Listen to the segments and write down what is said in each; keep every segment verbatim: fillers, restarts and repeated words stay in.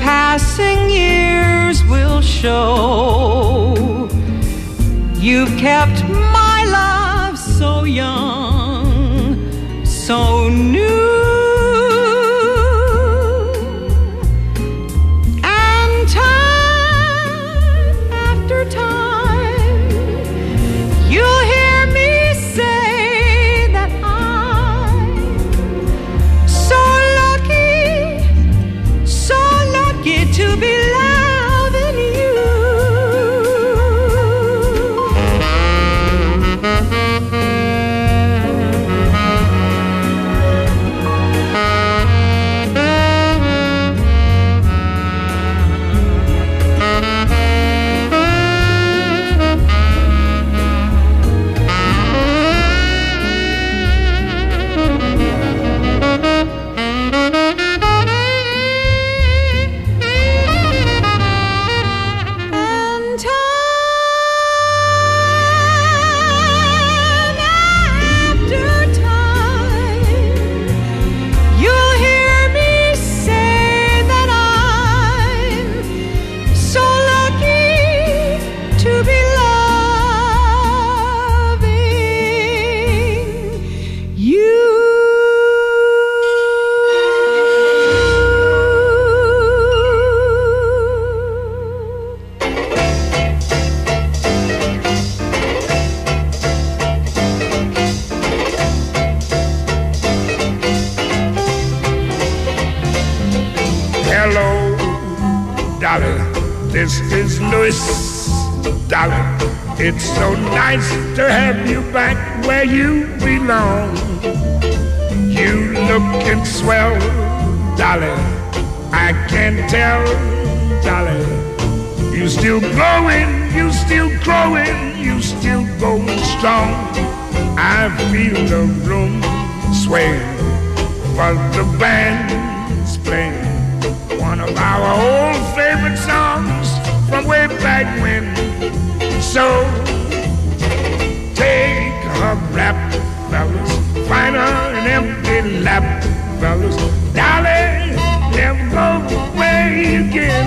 passing years will show you've kept my love so young, so new. And time after time, you'll hear me say that I'm so lucky, so lucky to be loving you. This is Louis, darling. It's so nice to have you back where you belong. You lookin' swell, darling. I can tell, darling. You still glowing, you still growing, you still going strong. I feel the room sway while the band's playing one of our old favorite songs from way back when. So take a rap, fellas, find her an empty lap, fellas, darling, never go away again.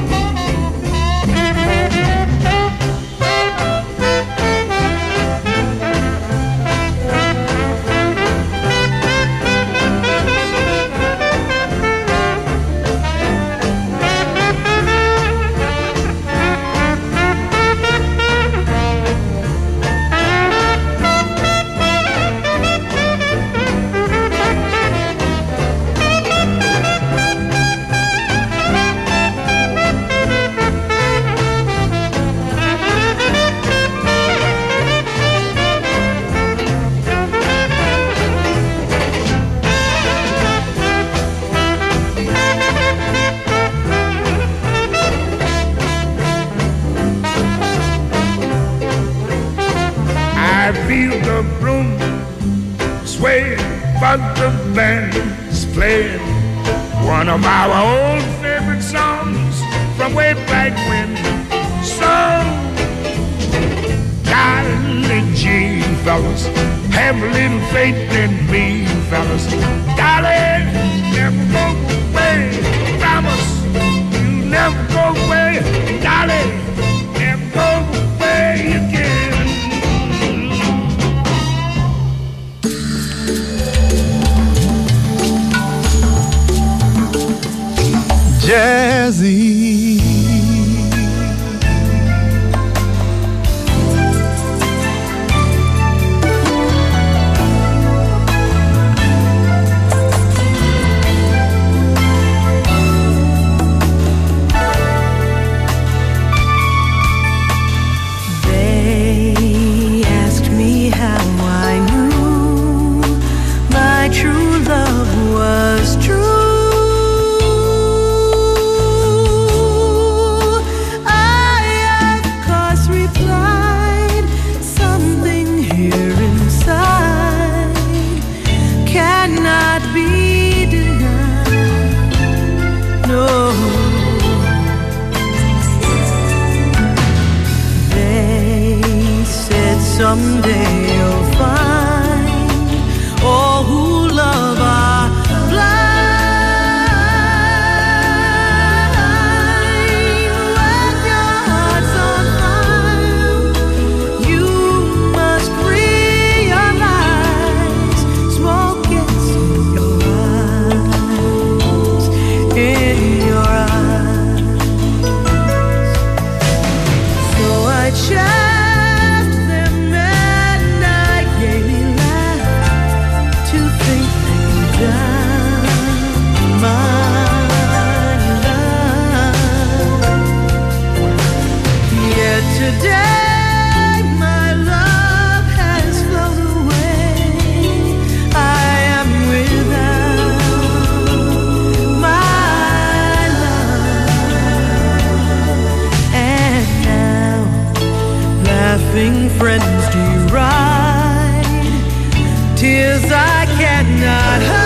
I feel the room sway, but the band's playing one of our old favorite songs from way back when. So, darling G, fellas, have a little faith in me, fellas. Darling, never go away, promise you never go away. Darling, never go away again. Jazzy. They asked me how I knew my true love was true. Someday you'll find all who love are blind. today my love has flown away. I am without my love, and now laughing friends do you ride, tears I cannot hide.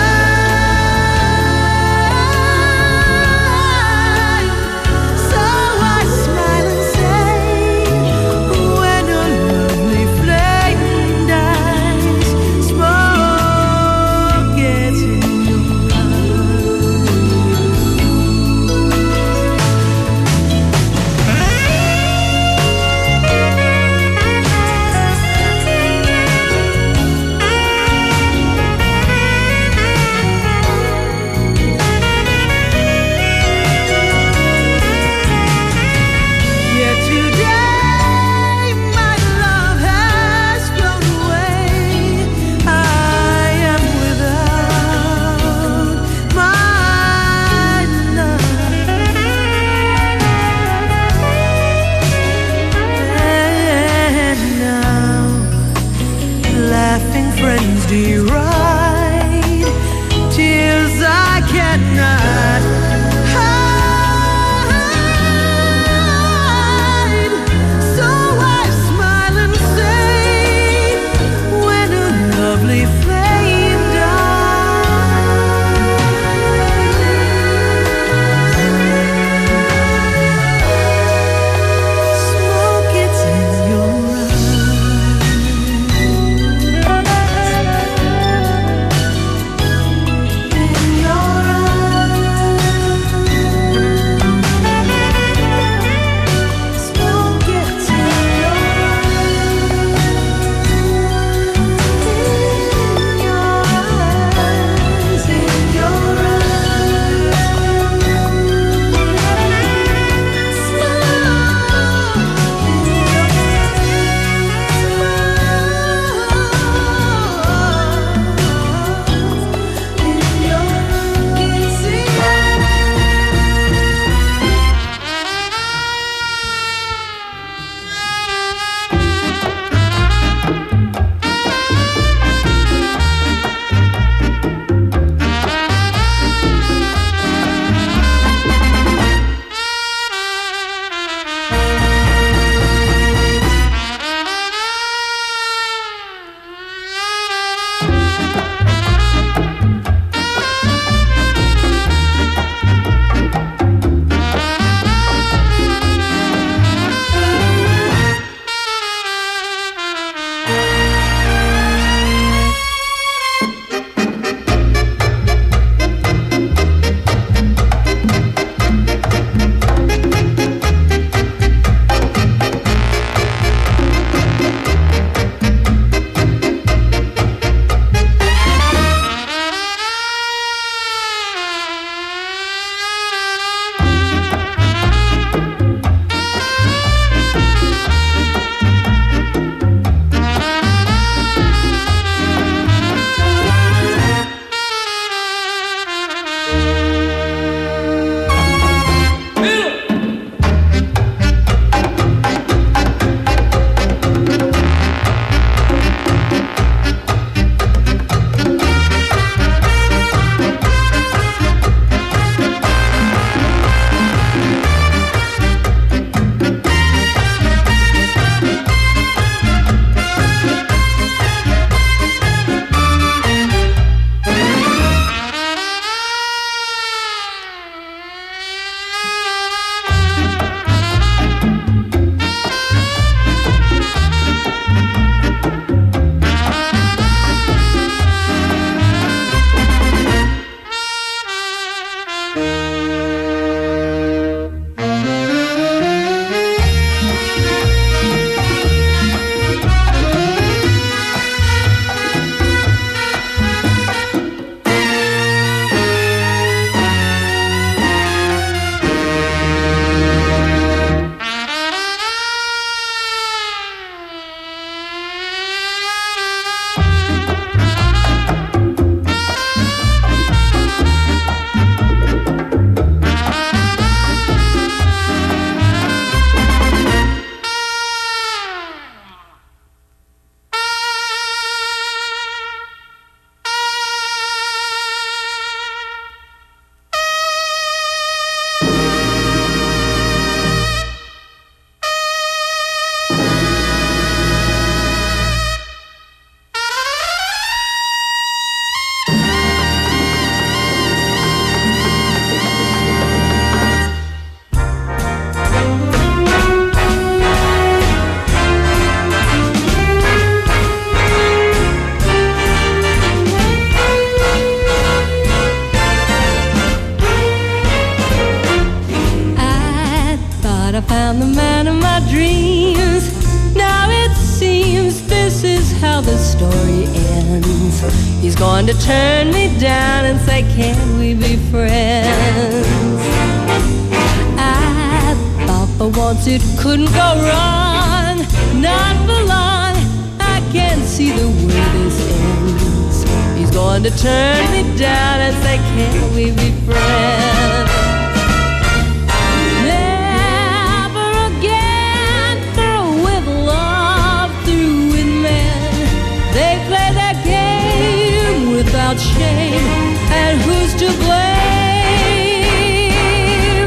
the story ends. He's going to turn me down and say, can we be friends? I thought for once it couldn't go wrong, not for long. I can't see the way this ends. He's going to turn me down and say, can we be friends? Never again, through with love, through with men. They play their game without shame, and who's to blame?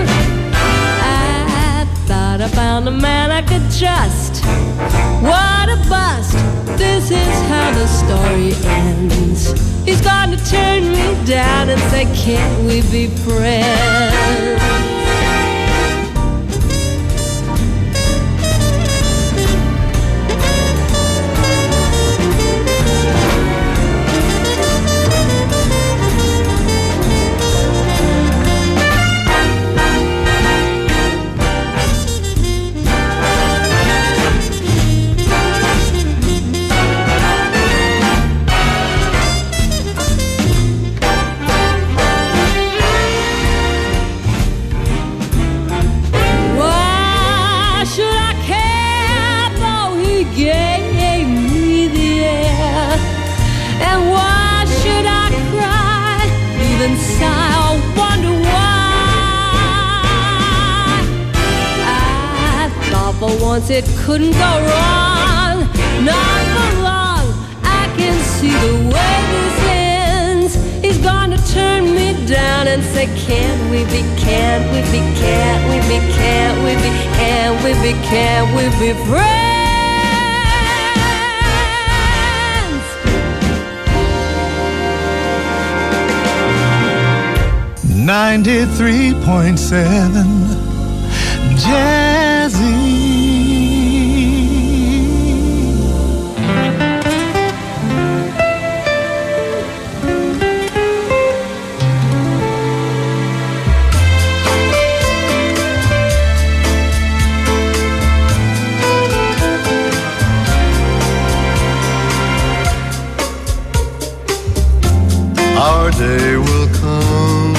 I thought I found a man I could trust. What a bust. This is how the story ends. He's going to turn me down and say, can't we be friends? Once it couldn't go wrong, not for long. I can see the way this ends. He's gonna turn me down and say, can't we be, can't we be, can't we be, can't we be, can't we be, can't we be friends? ninety-three point seven Jazzy. Our day will come,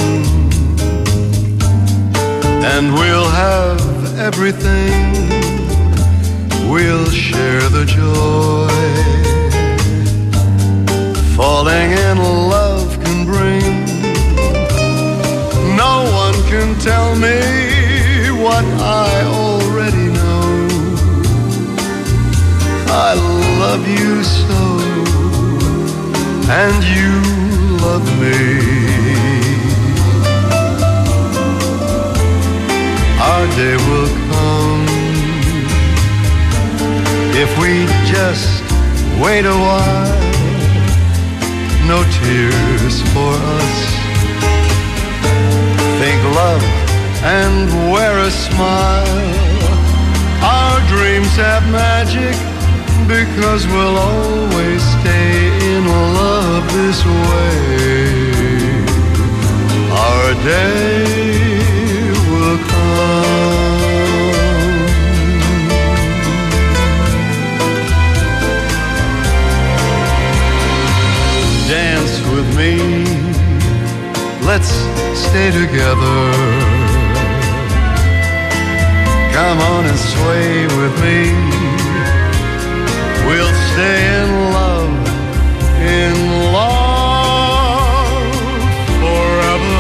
and we'll have everything. We'll share the joy falling in love can bring. No one can tell me what I already know. I love you so, and you love me. Our day will come if we just wait a while. No tears for us. Think love and wear a smile. Our dreams have magic because we'll always stay in love this way. Our day will come. Dance with me, let's stay together. Come on and sway with me. We'll stay in love, in love forever.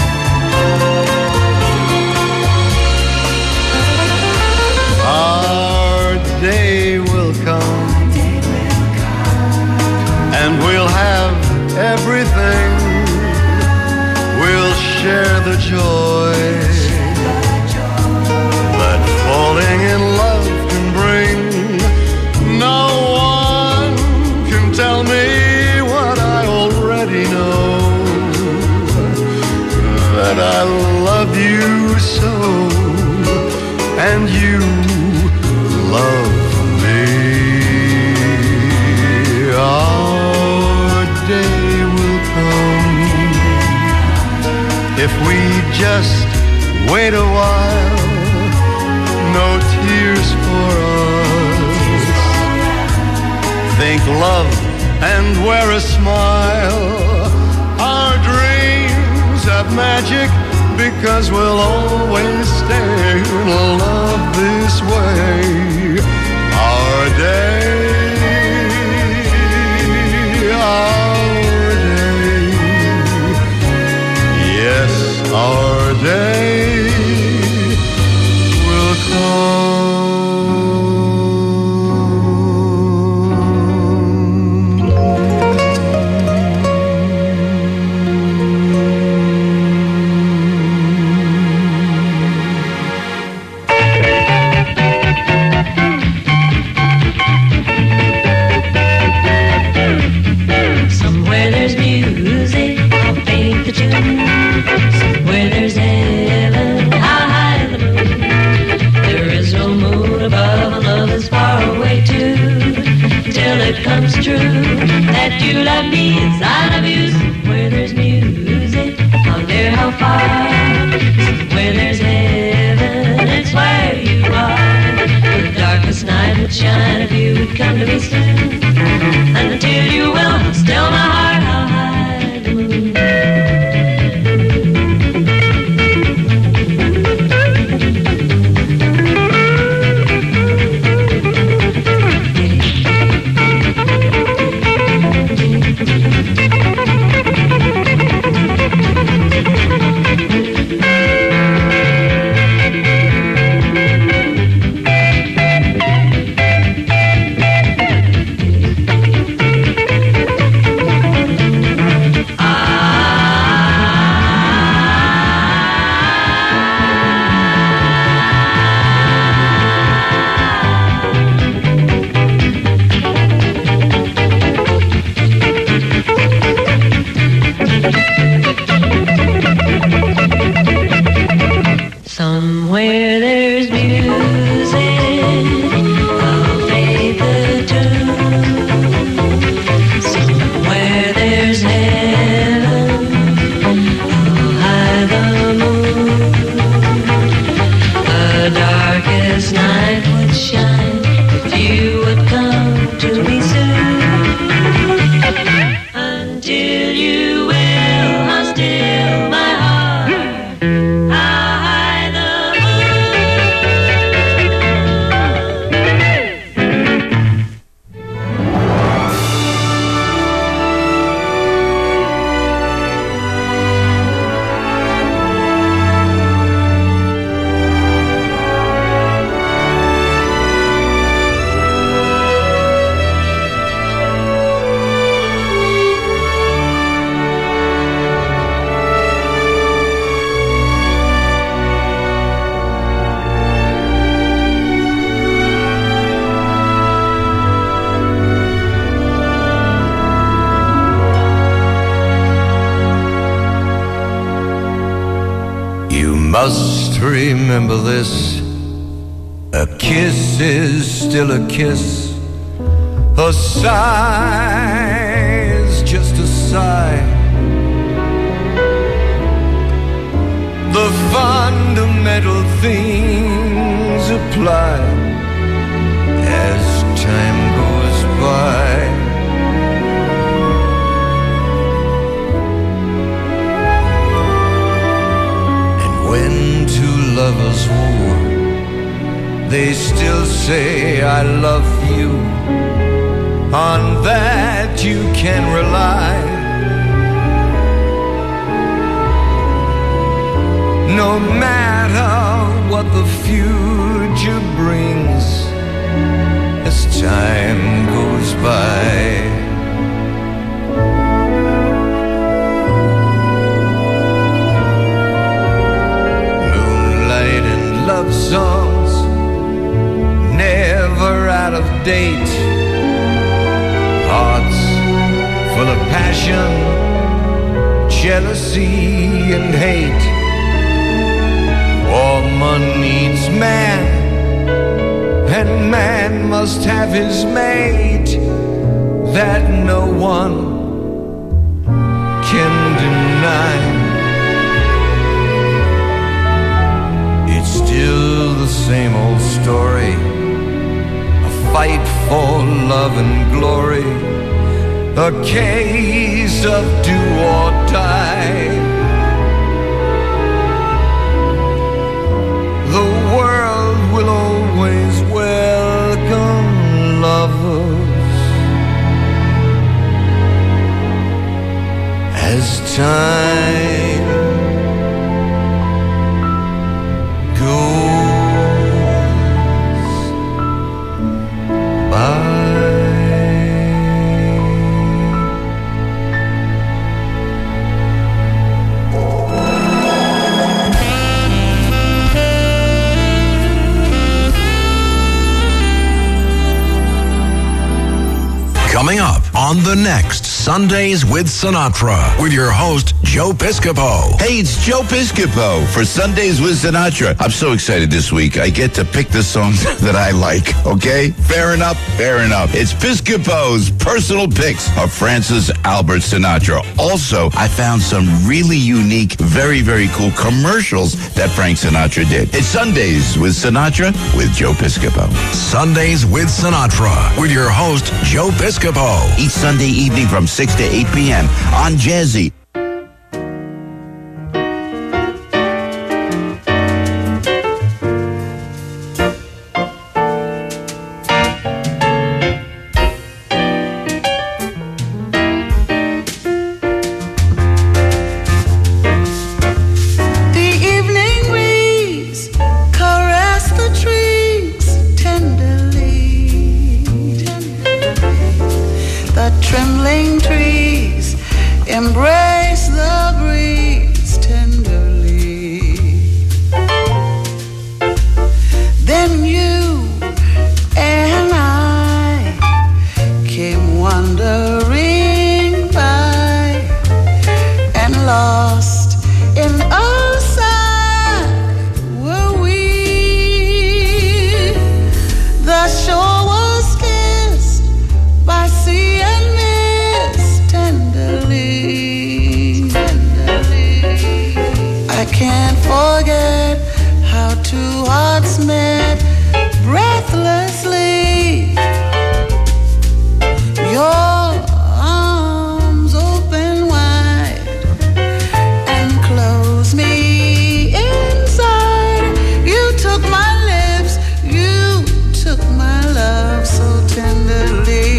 Ah. just wait a while. No tears for us. Think love and wear a smile. Our dreams have magic because we'll always stay in love this way. Our day, our day, yes, our day will come. Somewhere there's music, I'll paint the tune. Somewhere there's heaven, I'll hide the moon. There is no moon above, and love is far away too. Till it comes true that you love me as I love you. Somewhere there's music, I'll dare how far. Somewhere there's heaven, it's where you are. The darkest night would shine if you would come to me soon. And until you will, still my heart, I'll hide the moon. Somewhere there's music, I'll fade the tune. Somewhere there's heaven, I'll hide the moon. The darkest night would shine if you would come to me soon. Until you will, I'll still my heart. I'll hide the Must remember this, a kiss is still a kiss, a sigh is just a sigh. The fundamental things apply as time goes by. When two lovers woo, they still say I love you. On that you can rely. No matter what the future brings, as time goes by. Love songs, never out of date. Hearts full of passion, jealousy and hate. Woman needs man, and man must have his mate. That no one can deny. the same old story. A fight for love and glory. A case of do or die. The world will always welcome lovers as time goes by. Coming up on the next Sundays with Sinatra with your host, Joe Piscopo. Hey, it's Joe Piscopo for Sundays with Sinatra. I'm so excited this week. I get to pick the songs that I like, okay? Fair enough, fair enough. It's Piscopo's personal picks of Francis Albert Sinatra. Also, I found some really unique, very, very cool commercials that Frank Sinatra did. It's Sundays with Sinatra with Joe Piscopo. Sundays with Sinatra with your host, Joe Piscopo. Each Sunday evening from six to eight p.m. on Jazzy. Embrace the breeze tenderly. Then you and I came wandering by and lost in our sight were we. The shore was kissed by sea and I can't forget how two hearts met breathlessly. Your arms open wide and close me inside. You took my lips, you took my love so tenderly.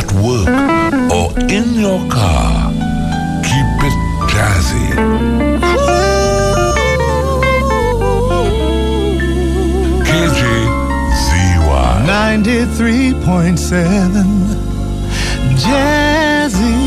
at work, or in your car, keep it jazzy. K J Z Y ninety-three point seven Jazzy.